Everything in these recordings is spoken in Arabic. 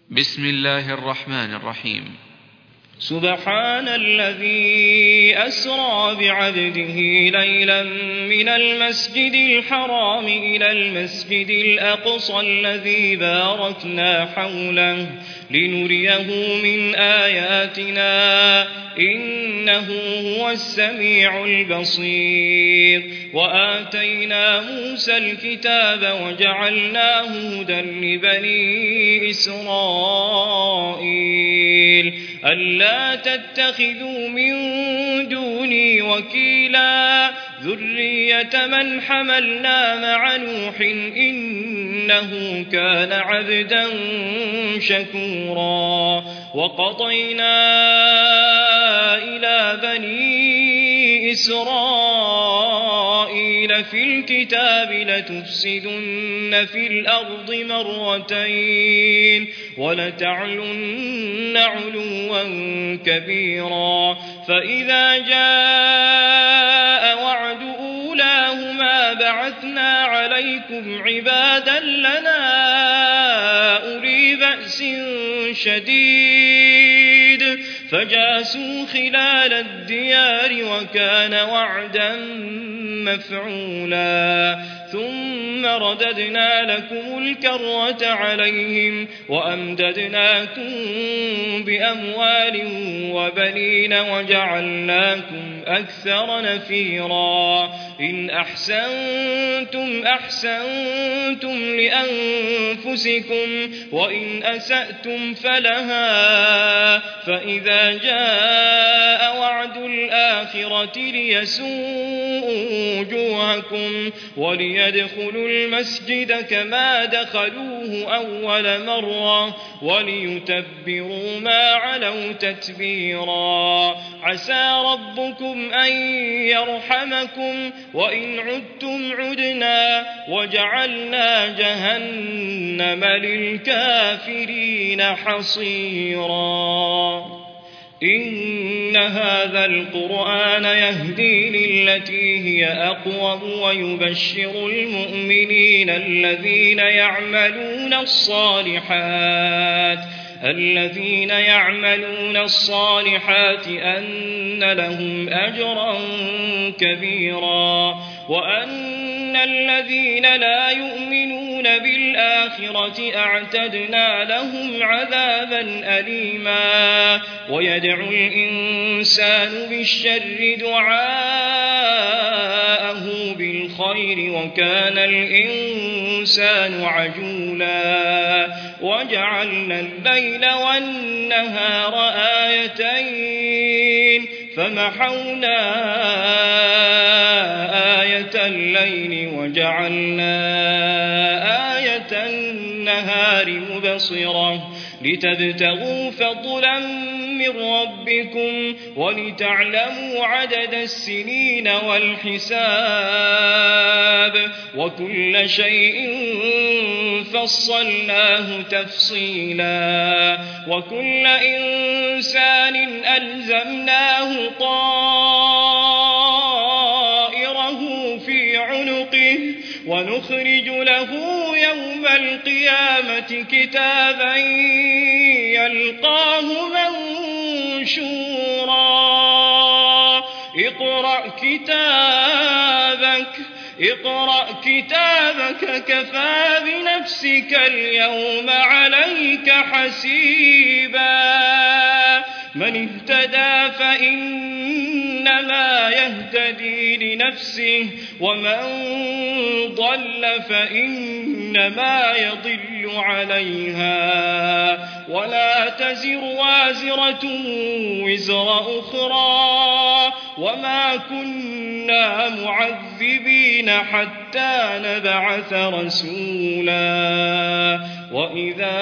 بسم الله الرحمن الرحيم. سبحان الذي أسرى بعبده ليلا من المسجد الحرام إلى المسجد الأقصى الذي باركنا حوله لنريه من آياتنا إنه هو السميع البصير. وآتينا موسى الكتاب وجعلناه هدى لبني إسرائيل ألا تتخذوا من دوني وكيلا ذرية من حملنا مع نوح إنه كان عبدا شكورا. وقضينا إلى بني إسرائيل في الكتاب لتفسدن في الأرض مرتين ولتعلن علوا كبيرا. فإذا جاء وعد أولاهما بعثنا عليكم عبادا لنا أولي بأس شديد فجاسوا خلال الديار وكان وعدا مفعولا. ثم رددنا لكم الكرة عليهم وأمددناكم بأموال وبنين وجعلناكم أكثر نفيرا. إن أحسنتم أحسنتم لأنفسكم وإن أسأتم فلها. فإذا جاء وعد الآخرة ليسوءوا وجوهكم وليدخلوا المسجد كما دخلوه أول مرة وليتبروا ما علوا تتبيرا. عسى ربكم أن يرحمكم وإن عدتم عدنا وجعلنا جهنم للكافرين حصيرا. إن هذا القرآن يهدي للتي هي أقوم ويبشر المؤمنين الذين يعملون الصالحات أن لهم أجرا كبيرا وأن الذين لا يؤمنون بالآخرة أعتدنا لهم عذابا أليما. ويدعو الإنسان بالشر دعاءه بالخير وكان الإنسان عجولا. وجعلنا الليل والنهار آيتين فمحونا آية الليل وجعلنا آية النهار مبصرة لتبتغوا فضلا من ربكم ولتعلموا عدد السنين والحساب وكل شيء فصلناه تفصيلا. وكل إنسان ألزمناه طائره في عنقه ونخرج له يوم القيامة كتابا يلقاه منشورا. اقرأ كتابك كفى بنفسك اليوم عليك حسيبا. من اهتدى فإنما يهتدي لنفسه ومن ضل فإنما يضل عليها ولا تزر وازرة وزر أخرى وما كنا معذبين حتى نبعث رسولا. وإذا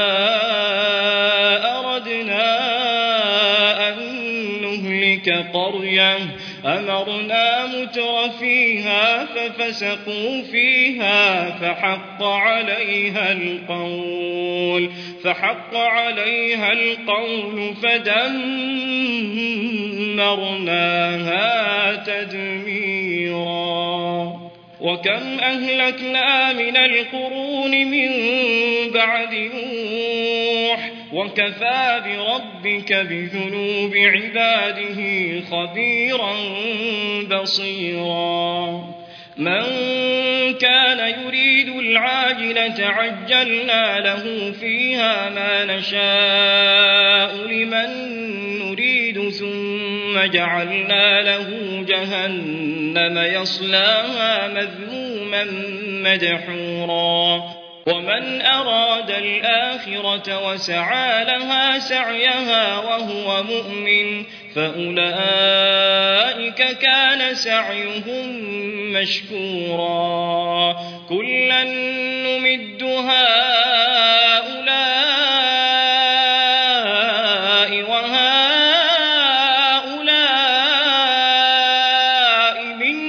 أردنا أن نهلك قرية أمرنا متر فيها ففسقوا فيها فحق عليها القول فدمرناها تدميرا. وكم أهلكنا من القرون من بعد نوح وكفى بربك بذنوب عباده خبيرا بصيرا من كان يريد العاجلة عجلنا له فيها ما نشاء لمن نريد ثم جعلنا له جهنم يصلاها مذموما مدحورا ومن أراد الآخرة وسعى لها سعيها وهو مؤمن فأولئك كان سعيهم مشكورا كلا نمد هؤلاء وهؤلاء من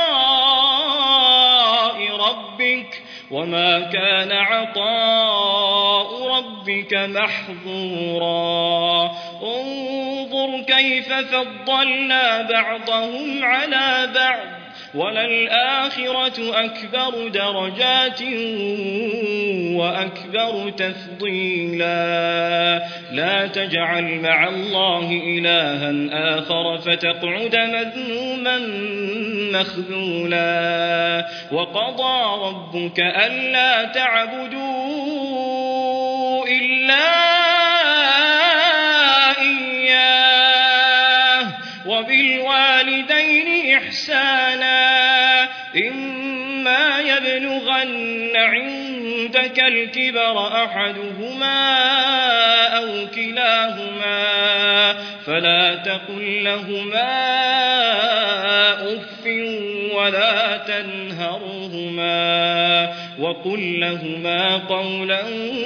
عطاء ربك وما كان عطاء ربك محظورا انظر كيف فضلنا بعضهم على بعض وللآخرة أكبر درجات وأكبر تفضيلا لا تجعل مع الله إلها آخر فتقعد مذموما مخذولا وقضى ربك ألا تعبدوا إلا وبالوالدين إحسانا إما يبلغن عندك الكبر أحدهما أو كلاهما فلا تقل لهما أف ولا تنهرهما وقل لهما قولا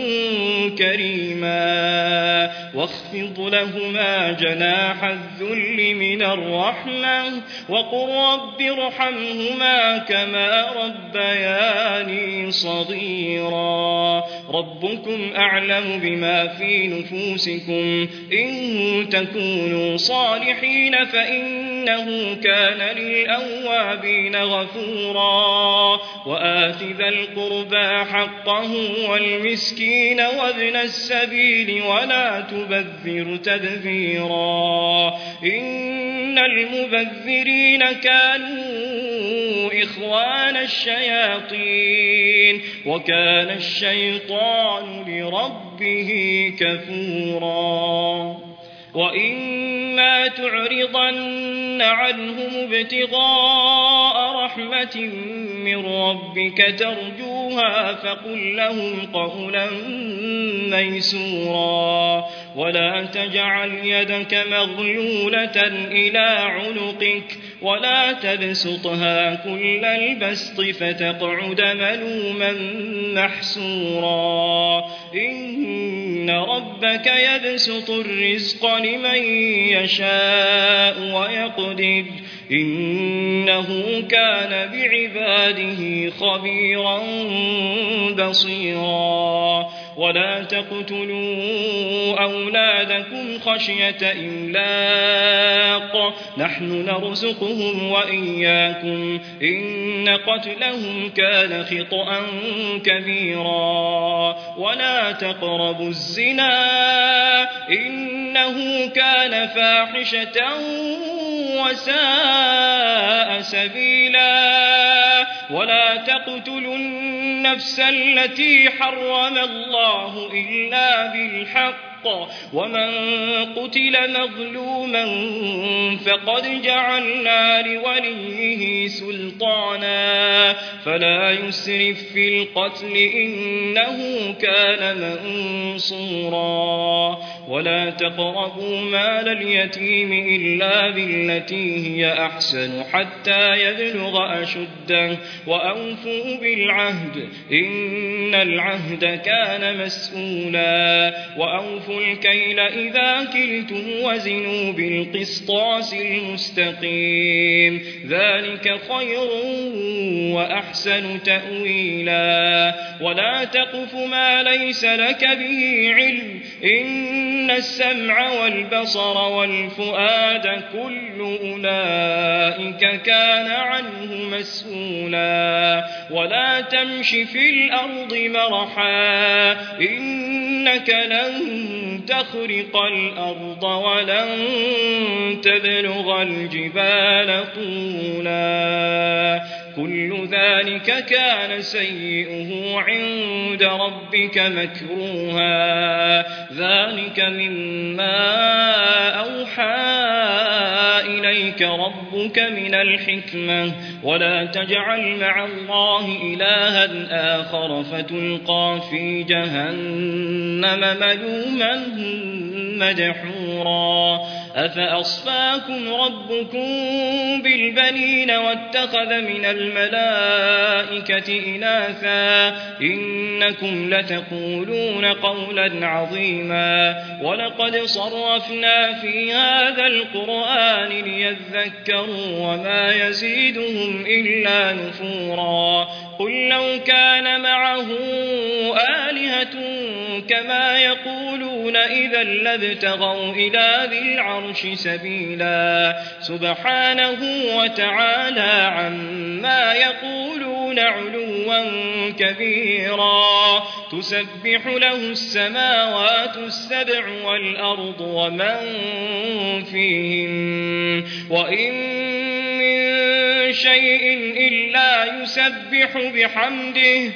كريما واخفض لهما جناح الذل من الرحمة وقل رب ارحمهما كما ربياني صغيرا ربكم أعلم بما في نفوسكم إن تكونوا صالحين فإنه كان للأوابين غفورا وآت ذا القربى حقه والمسكين وابن السبيل ولا تبذر تبذيرا إن المبذرين كانوا إخوان الشياطين وكان الشيطان لربه كفورا وإما تعرضن عنهم ابتغاء رحمة من ربك ترجوها فقل لهم قولا ميسورا ولا تجعل يدك مغلولة إلى عنقك ولا تبسطها كل البسط فتقعد ملوما محسورا إن ربك يبسط الرزق لمن يشاء ويقدر إنه كان بعباده خبيرا بصيرا ولا تقتلوا أولادكم خشية إملاق نحن نرزقهم وإياكم إن قتلهم كان خطأ كبيرا ولا تقربوا الزنا إنه كان فاحشة وساء سبيلا ولا تقتلوا النفس التي حرم الله إلا بالحق ومن قتل مظلوما فقد جعلنا لوليه سلطانا فلا يسرف في القتل إنه كان منصورا ولا تقربوا مال اليتيم إلا بالتي هي أحسن حتى يبلغ أشده وأوفوا بالعهد إن العهد كان مسؤولا وأوفوا الكيل إذا كلتم وزنوا بالقسطاس المستقيم ذلك خير وأحسن تأويلا ولا تقف ما ليس لك به علم إن السمع والبصر والفؤاد كل أولئك كان عنه مسؤولا ولا تمش في الأرض مرحا إنك لن تخرق الأرض ولن تبلغ الجبال طولا كل ذلك كان سيئه عند ربك مكروها ذلك مما أوحى إليك ربك من الحكمة ولا تجعل مع الله إلها آخر فتلقى في جهنم ملوما مدحورا أفأصفاكم ربكم بالبنين واتخذ من الملائكة إناثا إنكم لتقولون قولا عظيما ولقد صرفنا في هذا القرآن ليذكروا وما يزيدهم إلا نفورا قل لو كان معه آلهة كما يقولون إذا لابتغوا إلى ذي العرش سبيلا سبحانه وتعالى عما يقولون علوا كبيرا تسبح له السماوات السبع والأرض ومن فيهن وإن من شيء إلا يسبح بحمده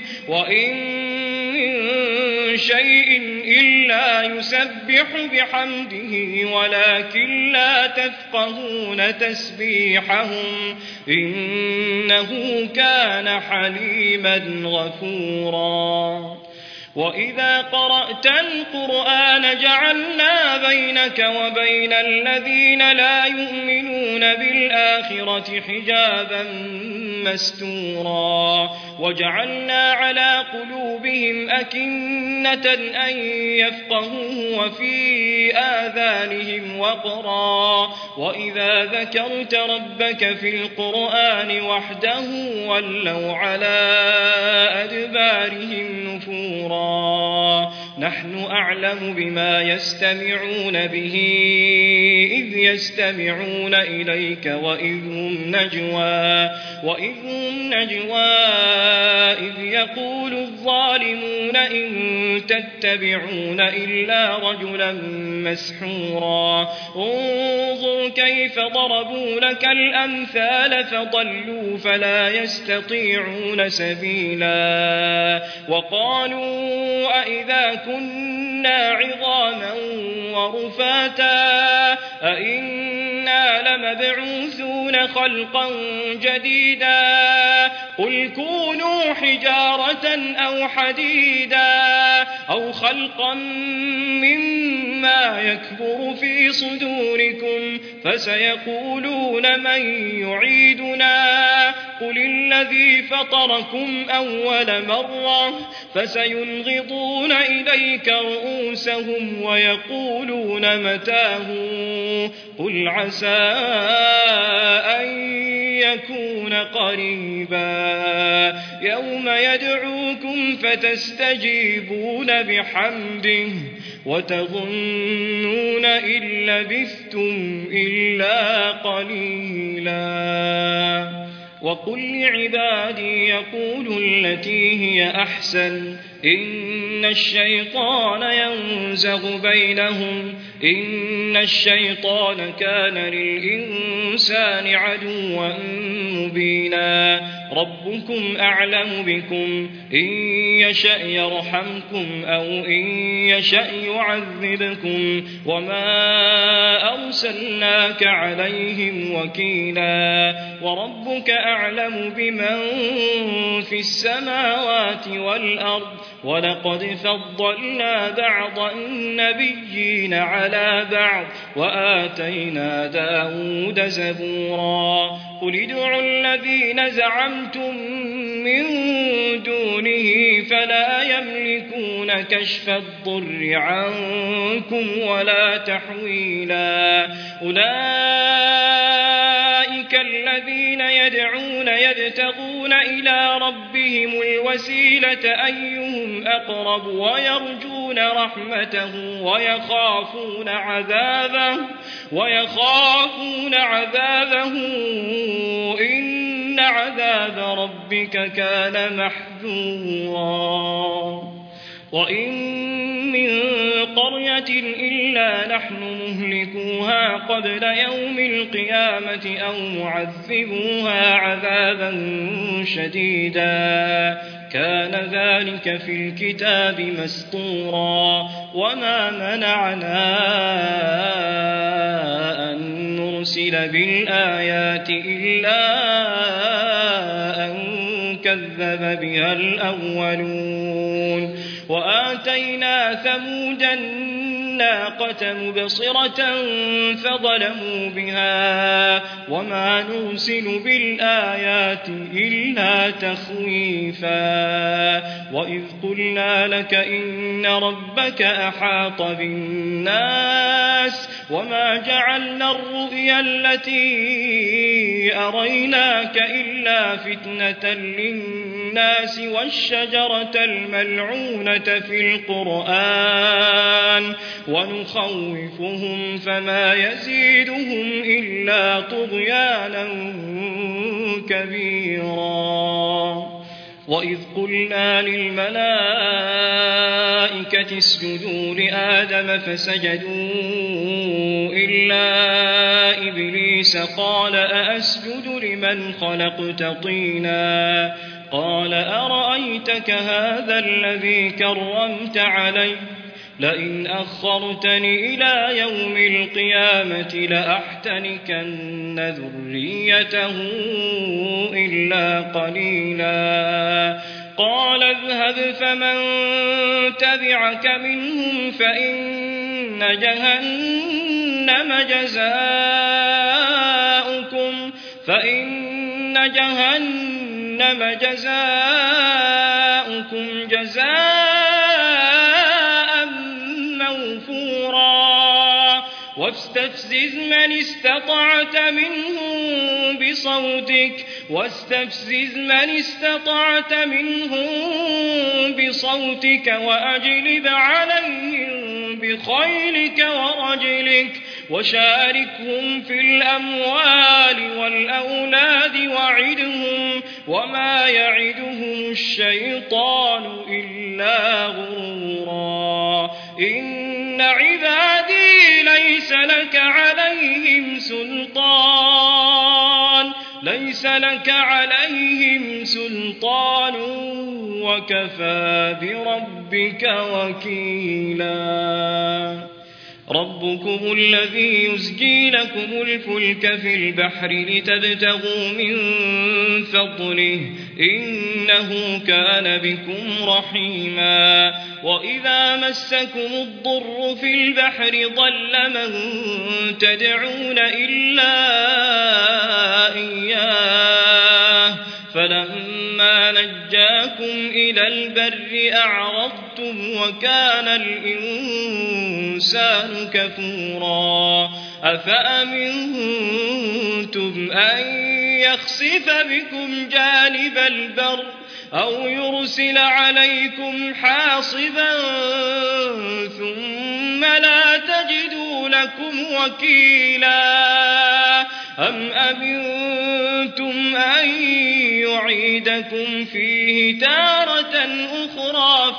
ولكن لا تفقهون تسبيحهم إنه كان حليما غفورا وإذا قرأت القرآن جعلنا بينك وبين الذين لا يؤمنون بالآخرة حجابا مستورا وجعلنا على قلوبهم أكنة أن يفقهوه وفي آذانهم وقرا وإذا ذكرت ربك في القرآن وحده ولوا على أدبارهم نفورا نحن أعلم بما يستمعون به إذ يستمعون إليك وإذ هم نجوى إذ يقول الظالمون إن تتبعون إلا رجلا مسحورا انظر كيف ضربوا لك الأمثال فضلوا فلا يستطيعون سبيلا وقالوا أئذا كنا عظاما ورفاتا أئنا لمبعوثون خلقا جديدا قل كونوا حجارة أو حديدا أو خلقا مما يكبر في صدوركم فسيقولون من يعيدنا قل الذي فطركم أول مرة فسينغضون إليك رؤوسهم ويقولون متاه قل عسى أن يكون قريبا يوم يدعوكم فتستجيبون بحمده وتظنون إن لبثتم إلا قليلا وقل لعبادي يقولوا التي هي أحسن إن الشيطان ينزغ بينهم إن الشيطان كان للإنسان عدوا مبينا ربكم أعلم بكم إن يشأ يرحمكم أو إن يشأ يعذبكم وما أرسلناك عليهم وكيلا وربك أعلم بمن في السماوات والأرض ولقد فضلنا بعض النبيين على بعض وآتينا داود زبورا قل ادعوا الذين زعمتم من دونه فلا يملكون كشف الضر عنكم ولا تحويلا أولئك أولئك الذين يدعون يبتغون إلى ربهم الوسيلة أيهم أقرب ويرجون رحمته ويخافون عذابه إن عذاب ربك كان محذورا وإن من قرية إلا نحن مهلكوها قبل يوم القيامة أو معذبوها عذابا شديدا كان ذلك في الكتاب مسطورا وما منعنا أن نرسل بالآيات إلا أن كذب بها الأولون وآتينا ثمود الناقة مبصرة فظلموا بها وما نرسل بالآيات إلا تخويفا وإذ قلنا لك إن ربك أحاط بالناس وما جعلنا الرؤيا التي أريناك إلا فتنة للناس والشجرة الملعونة في القرآن ونخوفهم فما يزيدهم إلا طغيانا كبيرا وإذ قلنا للملائكة اسجدوا لآدم فسجدوا إلا إبليس قال أأسجد لمن خلقت طينا قال أرأيتك هذا الذي كرمت علي لئن أخرتني إلى يوم القيامة لأحتنكن ذريته إلا قليلا قال اذهب فمن تبعك منهم فإن جهنم جزاؤكم جزاء موفورا واستفزز من استطعت منهم بصوتك وأجلب عليهم بخيلك ورجلك وشاركهم في الأموال والأولاد وعدهم وما يعدهم الشيطان إلا غرورا إن عبادي ليس لك عليهم سلطان وكفى بربك وكيلا ربكم الذي يزجي لكم الفلك في البحر لتبتغوا من فضله إنه كان بكم رحيما وإذا مسكم الضر في البحر ضل من تدعون إلا إياه فلما نجاكم إلى البر أعرضتم وكان الإنسان كفورا أفأمنتم أن يخسف بكم جانب البر أو يرسل عليكم حاصبا ثم لا تجدوا لكم وكيلا أم أمنتم أن يعيدكم فيه تارة أخرى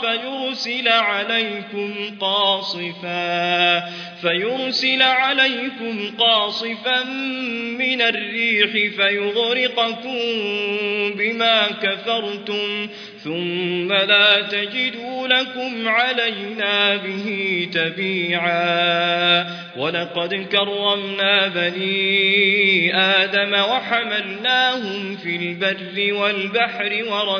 فيرسل عليكم قاصفا من الريح فيغرقكم بما كفرتم ثم لا تجدوا لكم علينا به تبيعا ولقد كرمنا بني آدم وحملناهم في البر والبحر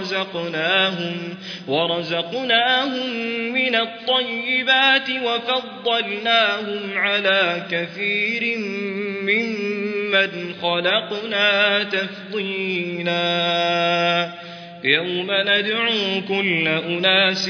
ورزقناهم من الطيبات وفضلناهم على كثير ممن خلقنا تفضيلا يوم ندعو كل أناس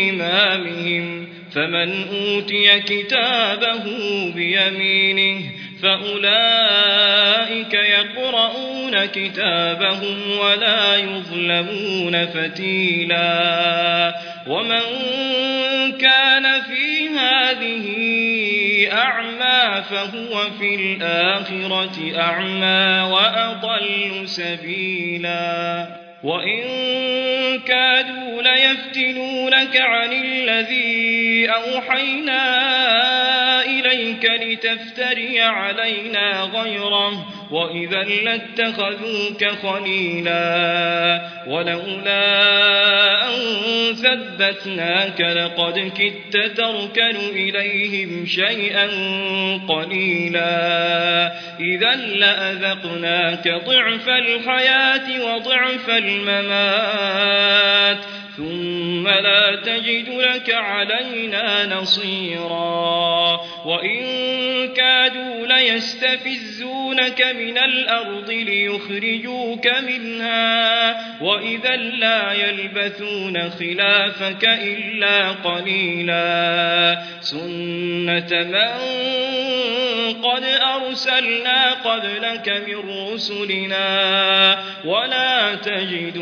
بإمامهم فمن أوتي كتابه بيمينه فأولئك يقرؤون كتابهم ولا يظلمون فتيلا ومن كان في هذه أعمى فهو في الآخرة أعمى وأضل سبيلا وإن كادوا ليفتنونك عن الذي أوحينا إليك لتفتري علينا غيره وإذا لاتخذوك خليلا ولولا أن ثبتناك لقد كدت تركن إليهم شيئا قليلا إذا لأذقناك ضعف الحياة وضعف الممات ثم لا تجد لك علينا نصيرا وإن كادوا ليستفزونك من الأرض ليخرجوك منها وإذا لا يلبثون خلافك إلا قليلا سنة من قد أرسلنا قبلك من رسلنا ولا تجد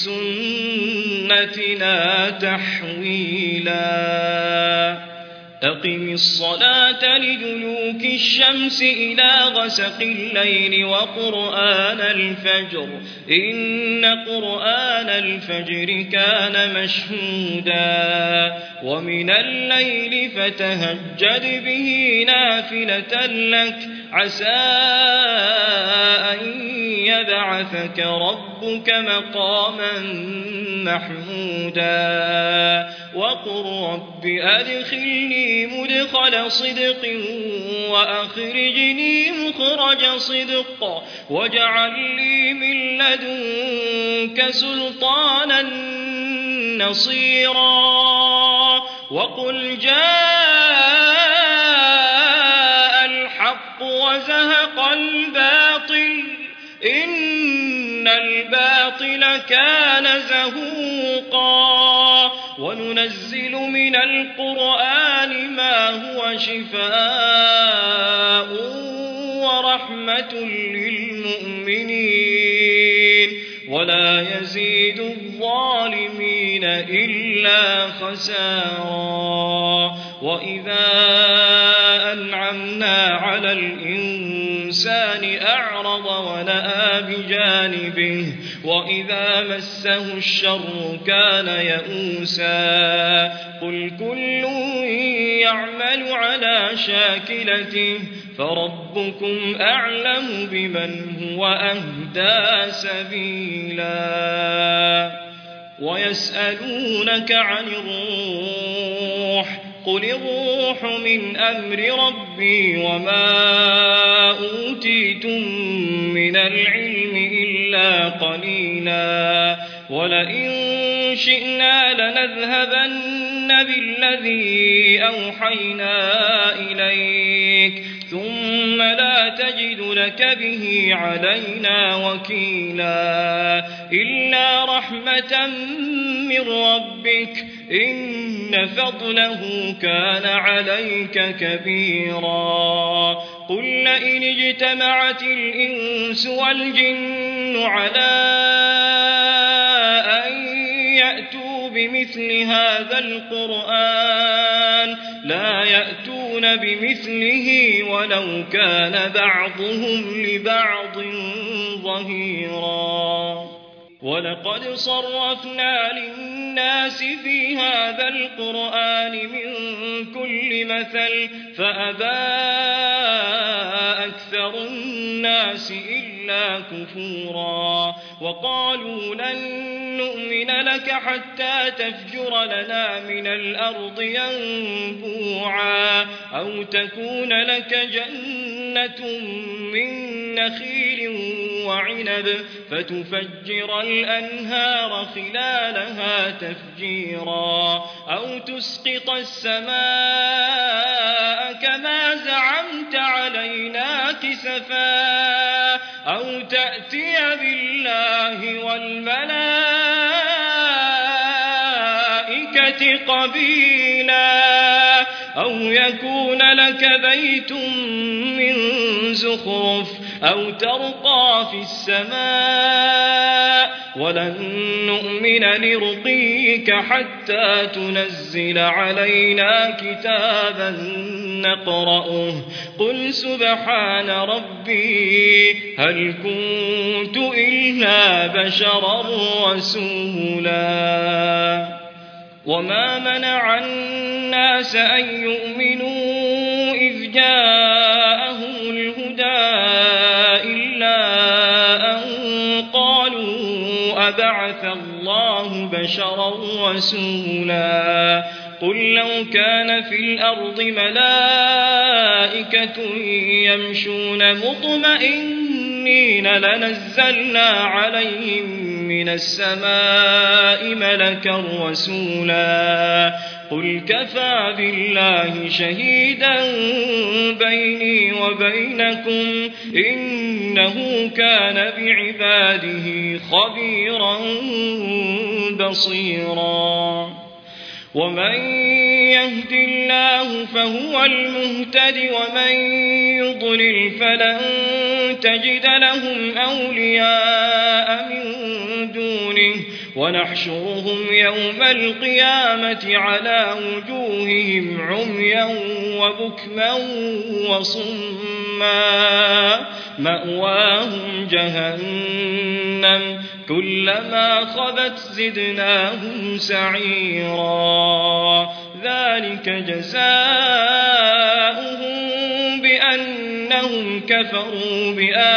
لسنتنا تحويلا أقم الصلاة لدلوك الشمس إلى غسق الليل وقرآن الفجر إن قرآن الفجر كان مشهودا ومن الليل فتهجد به نافلة لك عسى أن يبعثك ربك مقاما محمودا وقل رب أدخلني مدخل صدق وأخرجني مخرج صدق واجعل لي من لدنك سلطانا نصيرا وقل جاء الحق وزهق الباطل إن الباطل كان زهوقا وننزل من القرآن ما هو شفاء ورحمة للمؤمنين ولا يزيد الظالمين إلا خسارا وإذا أنعمنا على الإنسان أعرض ونأى بجانبه وإذا مسه الشر كان يئوسا قل كل يعمل على شاكلته فربكم أعلم بمن هو أهدى سبيلا ويسألونك عن الروح قل الروح من أمر ربي وما أوتيتم من العلم إلا قليلا ولئن شئنا لنذهبن بالذي أوحينا إليك ثم لا تجد لك به علينا وكيلا إلا رحمة من ربك إن فضله كان عليك كبيرا قل لئن اجتمعت الإنس والجن على أن يأتوا بمثل هذا القرآن لا يأتون بمثله ولو كان بعضهم لبعض ظهيرا ولقد صرفنا للناس في هذا القرآن من كل مثل فأبى أكثر الناس إلا كفورا وقالوا لن نؤمن لك حتى تفجر لنا من الأرض ينبوعا أو تكون لك جنة من نخيل وعنب فتفجر الأنهار خلالها تفجيرا أو تسقط السماء كما زعمت علينا كسفا أو تأتي بالله والملائكة قبيلا أو يكون لك بيت من زخرف أو ترقى في السماء ولن نؤمن لرقيك حتى تنزل علينا كتابا نقرأه قل سبحان ربي هل كنت إلا بشرا رسولا وما منع الناس أن يؤمنوا إذ جاءهم الهدى إلا أن قالوا أبعث الله بشرا رسولا قل لو كان في الأرض ملائكة يمشون مطمئنين لنزلنا عليهم من السماء ملكا رسولا قل كفى بالله شهيدا بيني وبينكم إنه كان بعباده خبيرا بصيرا ومن يهد الله فهو المهتد ومن يضلل فلن تجد لهم أولياء من دونه ونحشرهم يوم القيامة على وجوههم عميا وبكما وصما مأواهم جهنم كلما خبت زدناهم سعيرا ذلك جزاؤهم بأنهم كفروا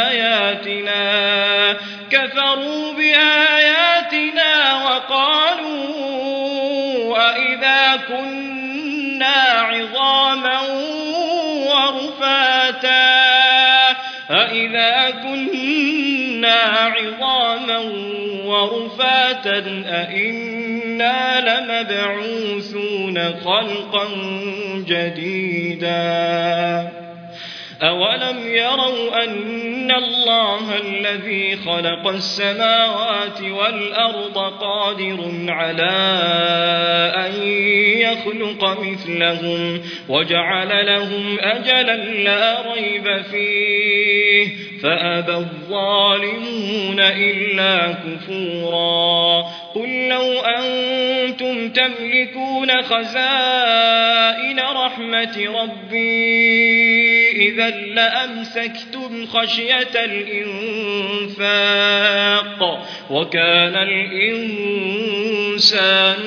بآياتنا وقالوا أإذا كنا عظاما ورفاتا أئنا لمبعوثون خلقا جديدا أولم يروا أن الله الذي خلق السماوات والأرض قادر على أن يخلق مثلهم وجعل لهم أجلا لا ريب فيه فأبى الظالمون إلا كفورا قل لو أنتم تملكون خزائن رحمة ربي إذا لأمسكتم خشية الإنفاق وكان الإنسان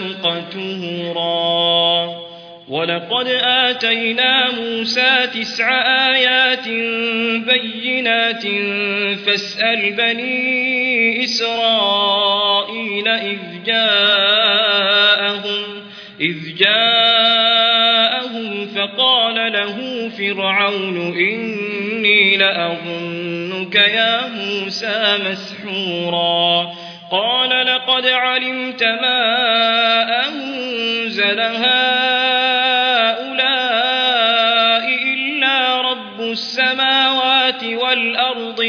قتورا ولقد آتينا موسى 9 آيات بينات فاسأل بني إسرائيل إذ جاءهم فقال له فرعون إني لأظنك يا موسى مسحورا قال لقد علمت ما أنزل هؤلاء إلا رب السماوات والأرض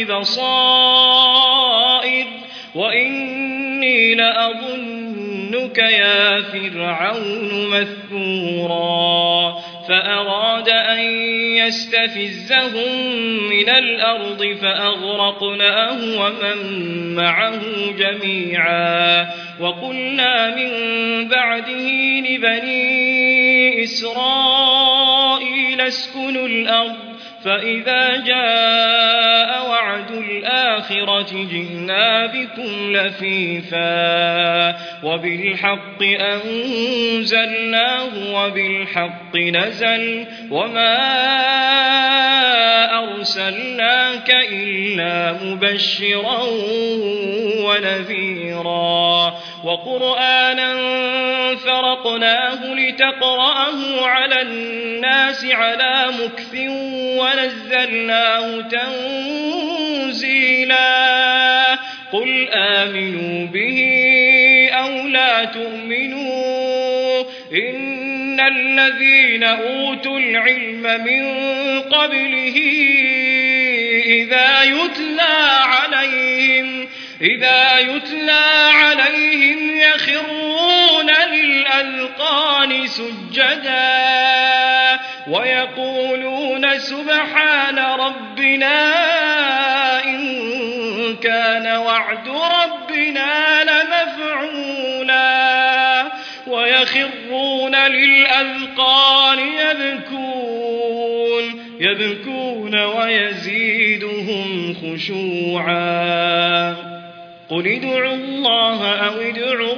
بصائر وإني لأظنك يا فرعون مثبورا فأراد أن يستفزهم من الأرض فأغرقناه ومن معه جميعا وقلنا من بعده لبني إسرائيل اسكنوا الأرض فإذا جاء وعد الآخرة جئنا بكم لفيفا وبالحق أنزلناه وبالحق نزل وما أرسلناك إلا مبشرا ونذيرا وقرآنا فرقناه لتقرأه على الناس على مكث ونزلناه تنزيلا قل آمنوا به أو لا تؤمنوا إن الذين أوتوا العلم من قبله إذا يتلى عليهم يخرون للأذقان سجدا ويقولون سبحان ربنا إن كان وعد ربنا لمفعولا ويخرون للأذقان يبكون ويزيدهم خشوعا قل ادعوا الله أو ادعوا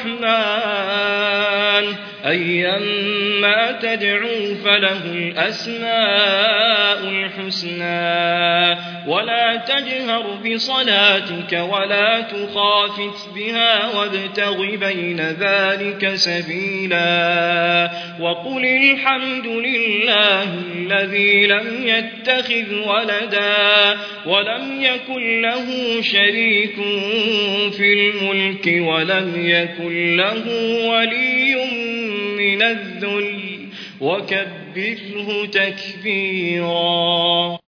الرحمن أيما تدعوا فله الأسماء الحسنى ولا تجهر بصلاتك ولا تخافت بها وابتغ بين ذلك سبيلا وقل الحمد لله الذي لم يتخذ ولدا ولم يكن له شريك في الملك ولم يكن له ولي من الذل وكبره تكبيرا.